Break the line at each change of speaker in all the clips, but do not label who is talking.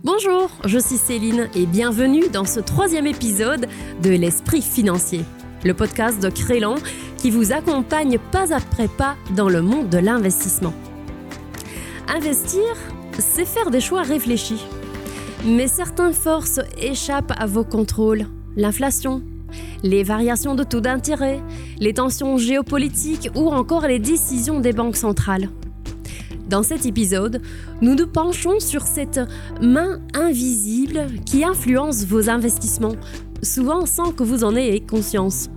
Bonjour, je suis Céline et bienvenue dans ce 3e épisode de l'Esprit financier, le podcast de Crélan qui vous accompagne pas après pas dans le monde de l'investissement. Investir, c'est faire des choix réfléchis. Mais certaines forces échappent à vos contrôles. L'inflation, les variations de taux d'intérêt, les tensions géopolitiques ou encore les décisions des banques centrales. Dans cet épisode, nous nous penchons sur cette main invisible qui influence vos investissements, souvent sans que vous en ayez conscience.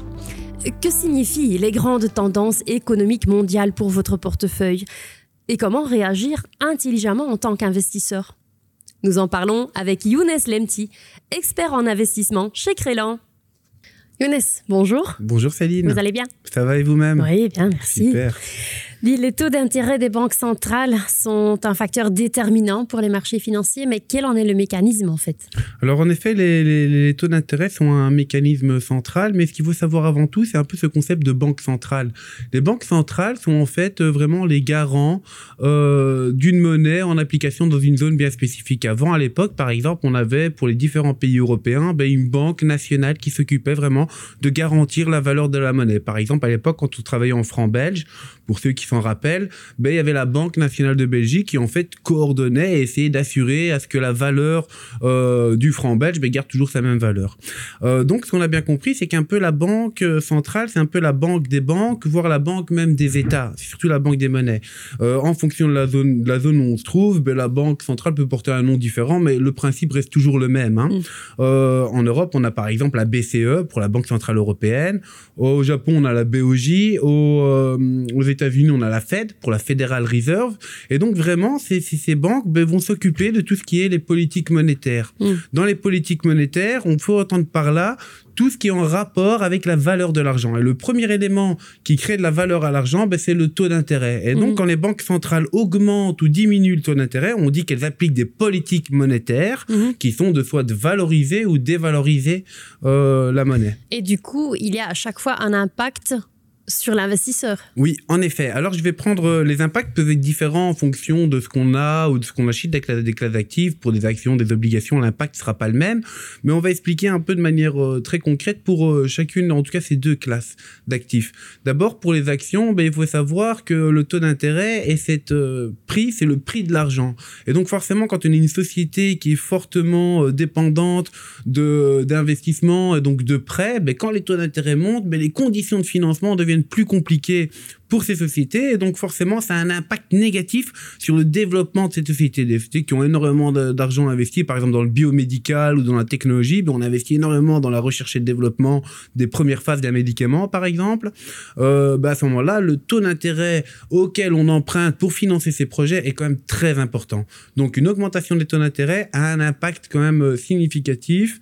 Que signifient les grandes tendances économiques mondiales pour votre portefeuille? Et comment réagir intelligemment en tant qu'investisseur? Nous en parlons avec Younes Lemti, expert en investissement chez Crélan. Younes, bonjour.
Bonjour Céline.
Vous allez bien?
Ça va et vous-même?
Oui, bien, merci.
Super.
Les taux d'intérêt des banques centrales sont un facteur déterminant pour les marchés financiers, mais quel en est le mécanisme en fait?
Alors en effet, les taux d'intérêt sont un mécanisme central, mais ce qu'il faut savoir avant tout, c'est un peu ce concept de banque centrale. Les banques centrales sont en fait vraiment les garants d'une monnaie en application dans une zone bien spécifique. Avant, à l'époque, par exemple, on avait pour les différents pays européens une banque nationale qui s'occupait vraiment de garantir la valeur de la monnaie. Par exemple, à l'époque, quand on travaillait en francs belges, pour ceux qui s'en rappellent, il y avait la Banque nationale de Belgique qui en fait coordonnait et essayait d'assurer à ce que la valeur du franc belge garde toujours sa même valeur. Donc ce qu'on a bien compris, c'est qu'un peu la banque centrale, c'est un peu la banque des banques, voire la banque même des États, c'est surtout la banque des monnaies. En fonction de la zone où on se trouve, la banque centrale peut porter un nom différent, mais le principe reste toujours le même. En Europe, on a par exemple la BCE pour la Banque centrale européenne. Au Japon, on a la BOJ. Aux États-Unis, on a la Fed pour la Federal Reserve. Et donc vraiment, ces banques vont s'occuper de tout ce qui est les politiques monétaires. Dans les politiques monétaires, on peut entendre par là tout ce qui est en rapport avec la valeur de l'argent. Et le premier élément qui crée de la valeur à l'argent, c'est le taux d'intérêt. Et donc, quand les banques centrales augmentent ou diminuent le taux d'intérêt, on dit qu'elles appliquent des politiques monétaires qui sont de soit de valoriser ou dévaloriser la monnaie.
Et du coup, il y a à chaque fois un impact sur l'investisseur.
Oui, en effet. Alors, je vais prendre... les impacts peuvent être différents en fonction de ce qu'on a ou de ce qu'on achète des classes d'actifs. Pour des actions, des obligations, l'impact ne sera pas le même. Mais on va expliquer un peu de manière très concrète pour chacune, en tout cas, ces deux classes d'actifs. D'abord, pour les actions, il faut savoir que le taux d'intérêt et cette prix, c'est le prix de l'argent. Et donc, forcément, quand on est une société qui est fortement dépendante d'investissement et donc de prêts, quand les taux d'intérêt montent, les conditions de financement deviennent plus compliquées pour ces sociétés, et donc forcément ça a un impact négatif sur le développement de ces sociétés. Des sociétés qui ont énormément d'argent investi, par exemple dans le biomédical ou dans la technologie, on investit énormément dans la recherche et le développement des premières phases d'un médicament, par exemple. À ce moment-là, le taux d'intérêt auquel on emprunte pour financer ces projets est quand même très important. Donc une augmentation des taux d'intérêt a un impact quand même significatif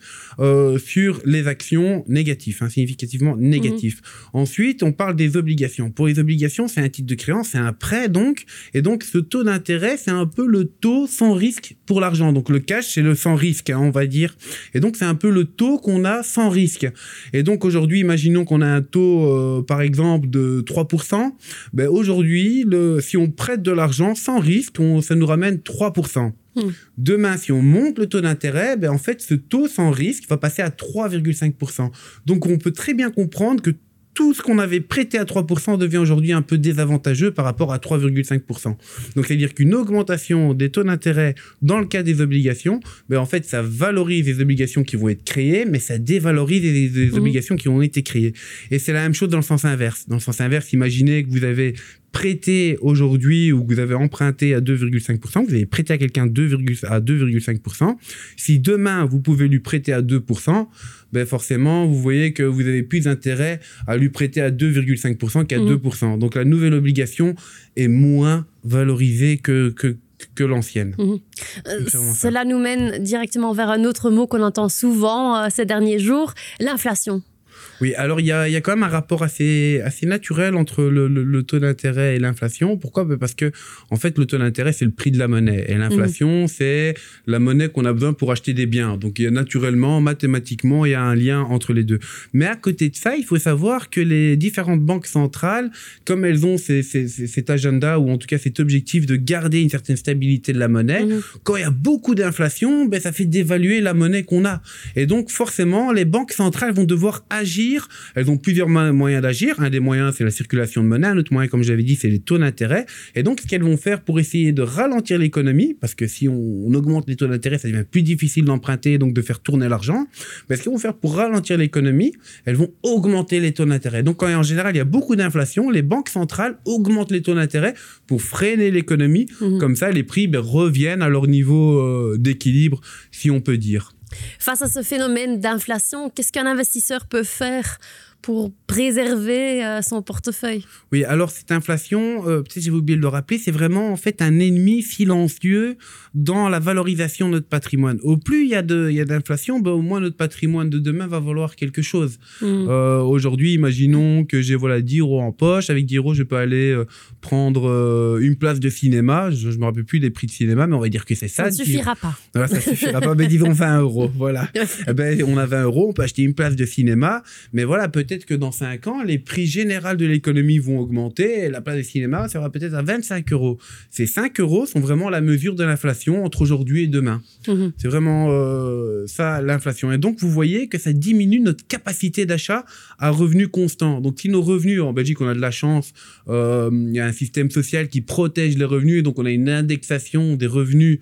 sur les actions négatifs, significativement négatif. Ensuite, on parle des obligations. Pour les obligations, c'est un titre de créance, c'est un prêt donc. Et donc, ce taux d'intérêt, c'est un peu le taux sans risque pour l'argent. Donc, le cash, c'est le sans risque, on va dire. Et donc, c'est un peu le taux qu'on a sans risque. Et donc, aujourd'hui, imaginons qu'on a un taux, par exemple, de 3%. Aujourd'hui, si on prête de l'argent sans risque, ça nous ramène 3%. Demain, si on monte le taux d'intérêt, en fait, ce taux sans risque va passer à 3,5%. Donc, on peut très bien comprendre que tout ce qu'on avait prêté à 3% devient aujourd'hui un peu désavantageux par rapport à 3,5%. Donc, c'est-à-dire qu'une augmentation des taux d'intérêt dans le cas des obligations, en fait, ça valorise les obligations qui vont être créées, mais ça dévalorise les obligations qui ont été créées. Et c'est la même chose dans le sens inverse. Dans le sens inverse, imaginez que vous avez prêté aujourd'hui ou que vous avez emprunté à 2,5%, vous avez prêté à quelqu'un à 2,5%. Si demain, vous pouvez lui prêter à 2%, forcément, vous voyez que vous avez plus d'intérêt à lui prêter à 2,5% qu'à 2%. Donc, la nouvelle obligation est moins valorisée que l'ancienne.
Cela nous mène directement vers un autre mot qu'on entend souvent ces derniers jours, l'inflation.
Oui, alors il y a quand même un rapport assez naturel entre le taux d'intérêt et l'inflation. Pourquoi ? Parce que en fait, le taux d'intérêt, c'est le prix de la monnaie. Et l'inflation, c'est la monnaie qu'on a besoin pour acheter des biens. Donc, il y a naturellement, mathématiquement, il y a un lien entre les deux. Mais à côté de ça, il faut savoir que les différentes banques centrales, comme elles ont cet agenda, ou en tout cas cet objectif de garder une certaine stabilité de la monnaie, quand il y a beaucoup d'inflation, ça fait dévaluer la monnaie qu'on a. Et donc, forcément, les banques centrales vont devoir agir. Elles ont plusieurs moyens d'agir. Un des moyens, c'est la circulation de monnaie. Un autre moyen, comme j'avais dit, c'est les taux d'intérêt. Et donc, ce qu'elles vont faire pour essayer de ralentir l'économie, parce que si on augmente les taux d'intérêt, ça devient plus difficile d'emprunter, donc de faire tourner l'argent. Mais ce qu'elles vont faire pour ralentir l'économie, elles vont augmenter les taux d'intérêt. Donc, quand en général, il y a beaucoup d'inflation, les banques centrales augmentent les taux d'intérêt pour freiner l'économie. Comme ça, les prix reviennent à leur niveau d'équilibre, si on peut dire.
Face à ce phénomène d'inflation, qu'est-ce qu'un investisseur peut faire pour préserver son portefeuille?
Oui, alors cette inflation, peut-être j'ai oublié de le rappeler, c'est vraiment en fait un ennemi silencieux dans la valorisation de notre patrimoine. Au plus il y a d'inflation, au moins notre patrimoine de demain va valoir quelque chose. Aujourd'hui, imaginons que j'ai 10 € en poche. Avec 10 €, je peux aller prendre une place de cinéma. Je ne me rappelle plus des prix de cinéma, mais on va dire que c'est ça.
Ça ne suffira pas.
Voilà, ça ne suffira pas, mais disons 20 €. Voilà. On a 20 €, on peut acheter une place de cinéma, mais voilà, peut-être que dans 5 ans, les prix généraux de l'économie vont augmenter et la place de cinéma sera peut-être à 25 €. Ces 5 € sont vraiment la mesure de l'inflation entre aujourd'hui et demain. C'est vraiment ça, l'inflation. Et donc, vous voyez que ça diminue notre capacité d'achat à revenus constants. Donc, si nos revenus, en Belgique, on a de la chance, il y a un système social qui protège les revenus, et donc on a une indexation des revenus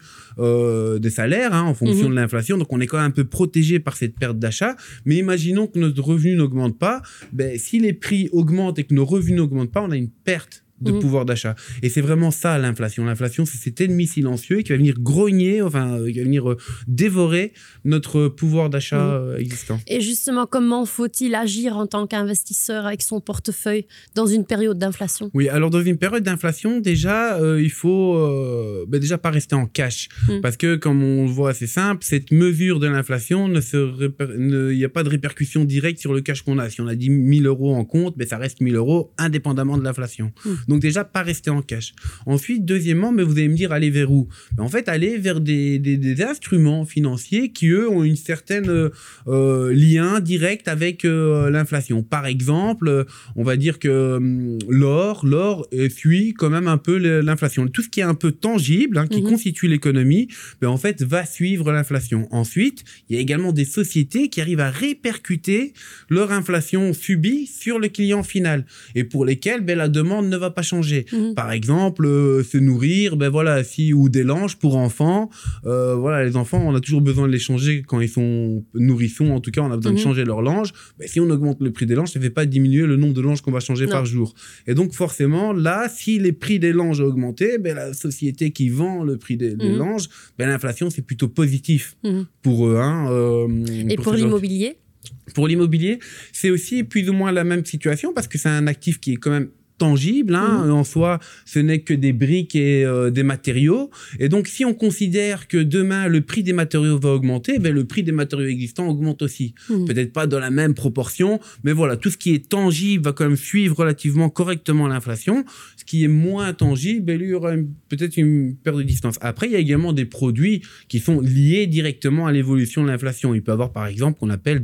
des salaires en fonction de l'inflation. Donc, on est quand même un peu protégé par cette perte d'achat. Mais imaginons que notre revenu n'augmente pas. Si les prix augmentent et que nos revenus n'augmentent pas, on a une perte de pouvoir d'achat. Et c'est vraiment ça, l'inflation. L'inflation, c'est cet ennemi silencieux qui va venir grogner, qui va venir dévorer notre pouvoir d'achat existant.
Et justement, comment faut-il agir en tant qu'investisseur avec son portefeuille dans une période d'inflation?
Oui, alors dans une période d'inflation, déjà, il faut déjà pas rester en cash. Parce que, comme on le voit, c'est simple, cette mesure de l'inflation, il n'y a pas de répercussion directe sur le cash qu'on a. Si on a 10 000 € en compte, ça reste 1 000 € indépendamment de l'inflation. Donc déjà, pas rester en cash. Ensuite, deuxièmement, vous allez me dire, aller vers où ? En fait, aller vers des instruments financiers qui, eux, ont une certaine lien direct avec l'inflation. Par exemple, on va dire que l'or suit quand même un peu l'inflation. Tout ce qui est un peu tangible, qui constitue l'économie, en fait, va suivre l'inflation. Ensuite, il y a également des sociétés qui arrivent à répercuter leur inflation subie sur le client final et pour lesquelles la demande ne va pas changer. Par exemple, se nourrir, ou des langes pour enfants. Les enfants, on a toujours besoin de les changer quand ils sont nourrissons. En tout cas, on a besoin de changer leurs langes. Si on augmente le prix des langes, ça ne fait pas diminuer le nombre de langes qu'on va changer par jour. Et donc, forcément, là, si les prix des langes ont augmenté, la société qui vend le prix des langes, l'inflation, c'est plutôt positif pour eux.
Et pour l'immobilier ?
Pour l'immobilier, c'est aussi plus ou moins la même situation parce que c'est un actif qui est quand même tangible, en soi, ce n'est que des briques et des matériaux. Et donc, si on considère que demain, le prix des matériaux va augmenter, le prix des matériaux existants augmente aussi. Peut-être pas dans la même proportion, mais voilà, tout ce qui est tangible va quand même suivre relativement correctement l'inflation. Ce qui est moins tangible, lui, il y aura peut-être une perte de distance. Après, il y a également des produits qui sont liés directement à l'évolution de l'inflation. Il peut y avoir, par exemple, qu'on appelle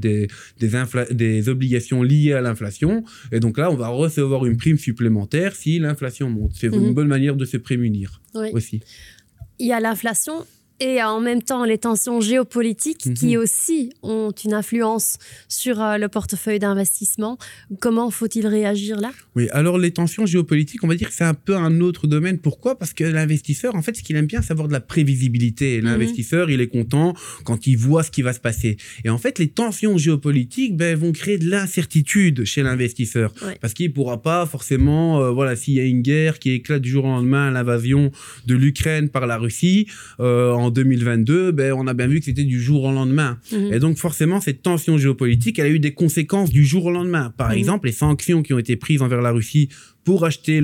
des obligations liées à l'inflation. Et donc là, on va recevoir une prime supplémentaire si l'inflation monte. C'est une bonne manière de se prémunir aussi.
Il y a l'inflation et en même temps les tensions géopolitiques qui aussi ont une influence sur le portefeuille d'investissement. Comment faut-il réagir là ?
Oui, alors les tensions géopolitiques, on va dire que c'est un peu un autre domaine. Pourquoi ? Parce que l'investisseur, en fait, ce qu'il aime bien, c'est avoir de la prévisibilité. L'investisseur, il est content quand il voit ce qui va se passer. Et en fait, les tensions géopolitiques vont créer de l'incertitude chez l'investisseur. Parce qu'il ne pourra pas forcément, s'il y a une guerre qui éclate du jour au lendemain, l'invasion de l'Ukraine par la Russie, en 2022, on a bien vu que c'était du jour au lendemain. Et donc, forcément, cette tension géopolitique, elle a eu des conséquences du jour au lendemain. Par exemple, les sanctions qui ont été prises envers la Russie pour acheter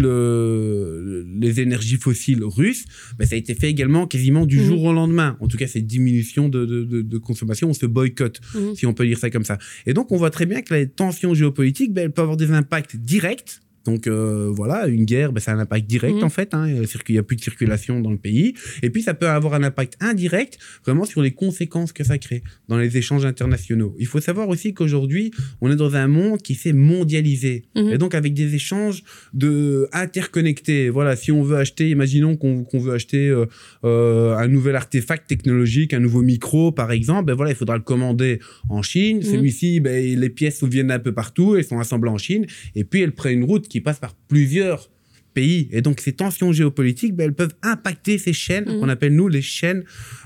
les énergies fossiles russes, ça a été fait également quasiment du jour au lendemain. En tout cas, cette diminution de consommation, on se boycotte, si on peut dire ça comme ça. Et donc, on voit très bien que la tension géopolitique, elle peut avoir des impacts directs. Donc voilà, une guerre, c'est un impact direct en fait. Il n'y a plus de circulation dans le pays. Et puis ça peut avoir un impact indirect vraiment sur les conséquences que ça crée dans les échanges internationaux. Il faut savoir aussi qu'aujourd'hui, on est dans un monde qui s'est mondialisé. Et donc avec des échanges interconnectés. Voilà, si on veut acheter, imaginons qu'on veut acheter un nouvel artefact technologique, un nouveau micro par exemple, il faudra le commander en Chine. Celui-ci, les pièces viennent un peu partout, elles sont assemblées en Chine. Et puis elles prennent une route qui passe par plusieurs pays. Et donc, ces tensions géopolitiques, elles peuvent impacter ces chaînes qu'on appelle, nous, les chaînes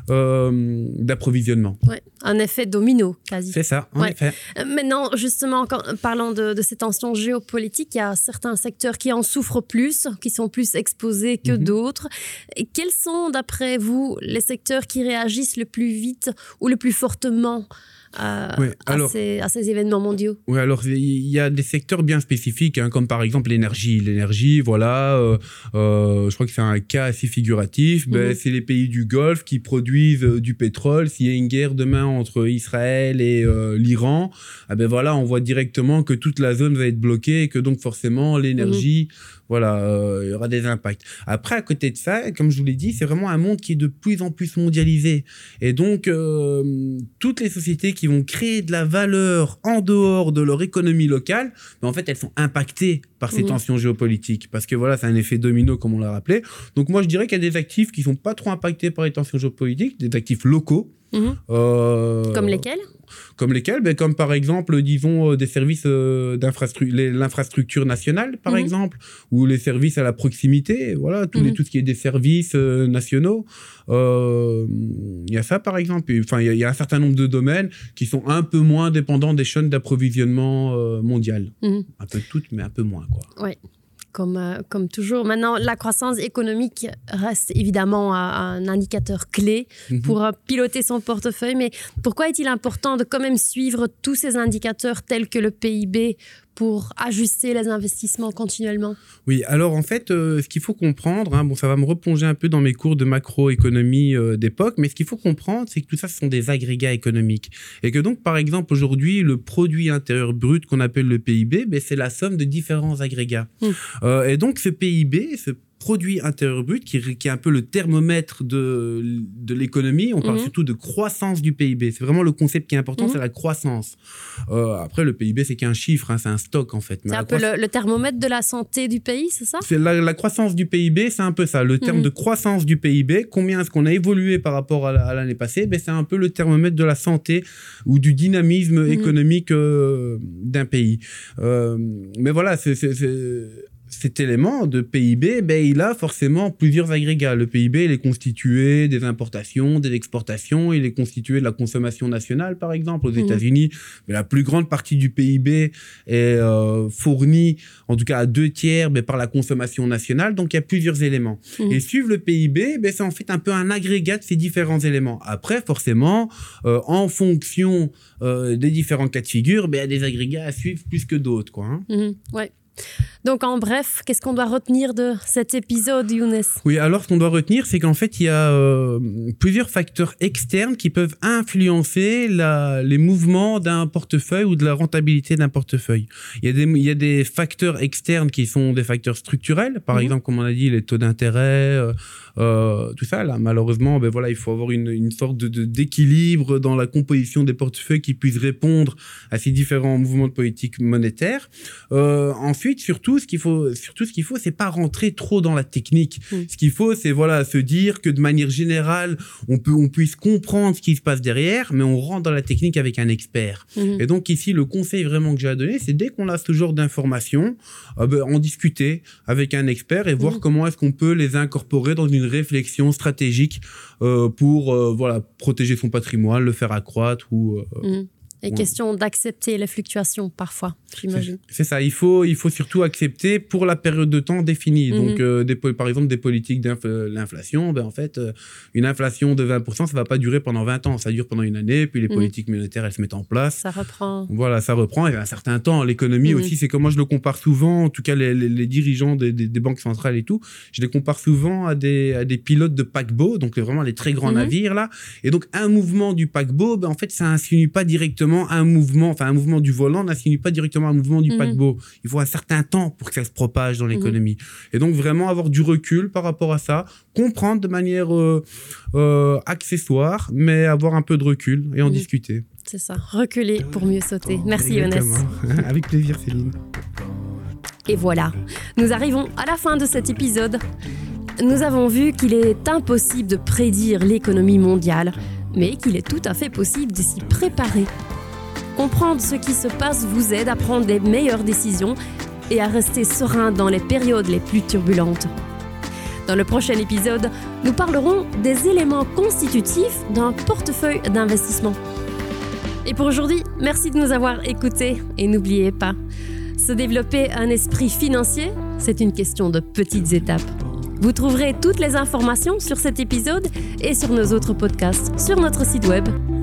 d'approvisionnement.
Ouais, un effet domino, quasi.
C'est ça, en effet.
Maintenant, justement, parlant de ces tensions géopolitiques, il y a certains secteurs qui en souffrent plus, qui sont plus exposés que d'autres. Et quels sont, d'après vous, les secteurs qui réagissent le plus vite ou le plus fortement à ces événements mondiaux?
Oui, alors il y a des secteurs bien spécifiques, comme par exemple l'énergie. L'énergie, voilà, je crois que c'est un cas assez figuratif. C'est les pays du Golfe qui produisent du pétrole. S'il y a une guerre demain entre Israël et l'Iran, voilà, on voit directement que toute la zone va être bloquée et que donc forcément l'énergie, voilà, il y aura des impacts. Après, à côté de ça, comme je vous l'ai dit, c'est vraiment un monde qui est de plus en plus mondialisé. Et donc, toutes les sociétés qui vont créer de la valeur en dehors de leur économie locale, en fait, elles sont impactées par ces tensions géopolitiques. Parce que voilà, c'est un effet domino, comme on l'a rappelé. Donc moi, je dirais qu'il y a des actifs qui ne sont pas trop impactés par les tensions géopolitiques, des actifs locaux.
Comme lesquels ?
Comme par exemple, disons, des services l'infrastructure nationale, par exemple, ou les services à la proximité, voilà, tout ce qui est des services nationaux. Il y a ça, par exemple. Enfin, il y a un certain nombre de domaines qui sont un peu moins dépendants des chaînes d'approvisionnement mondiales. Un peu toutes, mais un peu moins, quoi.
Ouais. Comme toujours. Maintenant, la croissance économique reste évidemment un indicateur clé pour piloter son portefeuille. Mais pourquoi est-il important de quand même suivre tous ces indicateurs tels que le PIB pour ajuster les investissements continuellement?
Oui, alors en fait, ce qu'il faut comprendre, ça va me replonger un peu dans mes cours de macroéconomie d'époque, mais ce qu'il faut comprendre, c'est que tout ça, ce sont des agrégats économiques. Et que donc, par exemple, aujourd'hui, le produit intérieur brut qu'on appelle le PIB, c'est la somme de différents agrégats. Et donc, ce PIB, ce produit intérieur brut, qui est un peu le thermomètre de l'économie. On parle surtout de croissance du PIB. C'est vraiment le concept qui est important, c'est la croissance. Après, le PIB, c'est qu'un chiffre, c'est un stock en fait.
C'est un peu le thermomètre de la santé du pays, c'est ça ?
C'est la croissance du PIB, c'est un peu ça. Le terme de croissance du PIB, combien est-ce qu'on a évolué par rapport à l'année passée, c'est un peu le thermomètre de la santé ou du dynamisme économique d'un pays. Mais voilà, cet élément de PIB, il a forcément plusieurs agrégats. Le PIB, il est constitué des importations, des exportations, il est constitué de la consommation nationale, par exemple. Aux États-Unis, la plus grande partie du PIB est fournie, en tout cas à 2/3, par la consommation nationale. Donc, il y a plusieurs éléments. Et suivre le PIB, c'est en fait un peu un agrégat de ces différents éléments. Après, forcément, en fonction des différents cas de figure, il y a des agrégats à suivre plus que d'autres, quoi.
Ouais. Donc, en bref, qu'est-ce qu'on doit retenir de cet épisode, Younes ?
Oui, alors ce qu'on doit retenir, c'est qu'en fait, il y a plusieurs facteurs externes qui peuvent influencer les mouvements d'un portefeuille ou de la rentabilité d'un portefeuille. Il y a des facteurs externes qui sont des facteurs structurels, par exemple, comme on a dit, les taux d'intérêt, tout ça. Là, malheureusement, il faut avoir une sorte d'équilibre dans la composition des portefeuilles qui puisse répondre à ces différents mouvements de politique monétaire. Ensuite, surtout, ce qu'il faut, c'est pas rentrer trop dans la technique. Ce qu'il faut, c'est se dire que de manière générale, on puisse comprendre ce qui se passe derrière, mais on rentre dans la technique avec un expert. Et donc ici, le conseil vraiment que j'ai à donner, c'est dès qu'on a ce genre d'informations, en discuter avec un expert et voir comment est-ce qu'on peut les incorporer dans une réflexion stratégique pour protéger son patrimoine, le faire accroître ou
Et question d'accepter les fluctuations parfois, j'imagine.
C'est ça, il faut surtout accepter pour la période de temps définie. Donc, par exemple, des politiques d'inflation, en fait, une inflation de 20%, ça ne va pas durer pendant 20 ans, ça dure pendant une année, puis les politiques monétaires, elles se mettent en place.
Ça reprend.
Voilà, ça reprend, et à un certain temps, l'économie aussi, c'est comme moi je le compare souvent, en tout cas les dirigeants des banques centrales et tout, je les compare souvent à des pilotes de paquebot, donc vraiment les très grands navires là, et donc un mouvement du paquebot, en fait, ça n'insinue pas directement un mouvement du volant n'insinue pas directement un mouvement du paquebot. Il faut un certain temps pour que ça se propage dans l'économie. Et donc, vraiment avoir du recul par rapport à ça, comprendre de manière accessoire, mais avoir un peu de recul et en discuter.
C'est ça, reculer pour mieux sauter. Merci Younes.
Avec plaisir Céline.
Et voilà, nous arrivons à la fin de cet épisode. Nous avons vu qu'il est impossible de prédire l'économie mondiale, mais qu'il est tout à fait possible de s'y préparer. Comprendre ce qui se passe vous aide à prendre les meilleures décisions et à rester serein dans les périodes les plus turbulentes. Dans le prochain épisode, nous parlerons des éléments constitutifs d'un portefeuille d'investissement. Et pour aujourd'hui, merci de nous avoir écoutés et n'oubliez pas, se développer un esprit financier, c'est une question de petites étapes. Vous trouverez toutes les informations sur cet épisode et sur nos autres podcasts sur notre site web